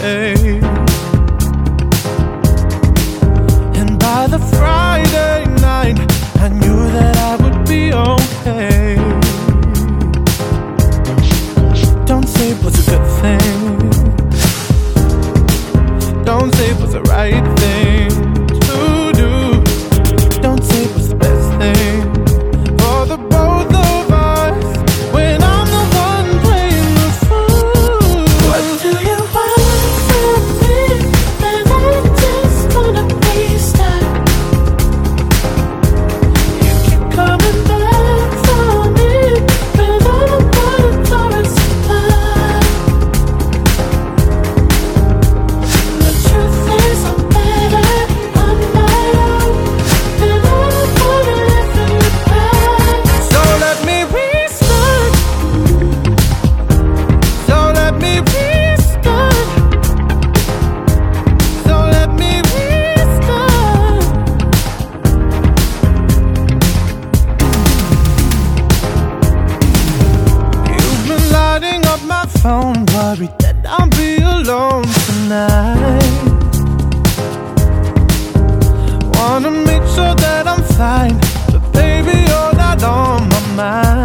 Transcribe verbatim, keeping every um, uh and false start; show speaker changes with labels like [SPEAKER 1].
[SPEAKER 1] day. And by the Friday night, I knew that I would be okay. Don't say it was a good thing. Don't say it was the right thing to do. Don't say it was the best thing for the both of us when I'm the one playing the fool.
[SPEAKER 2] What do you want from me? And I just wanna be stuck. You keep coming back for me, but I don't want to us apart. The truth is I'm better on my own, and I don't wanna live in the past.
[SPEAKER 1] So let me restart. So let me restart. So let me restart. You've been lighting up my phone, worried that I'll be alone tonight. Wanna make sure that I'm fine, but baby, you're not on my mind.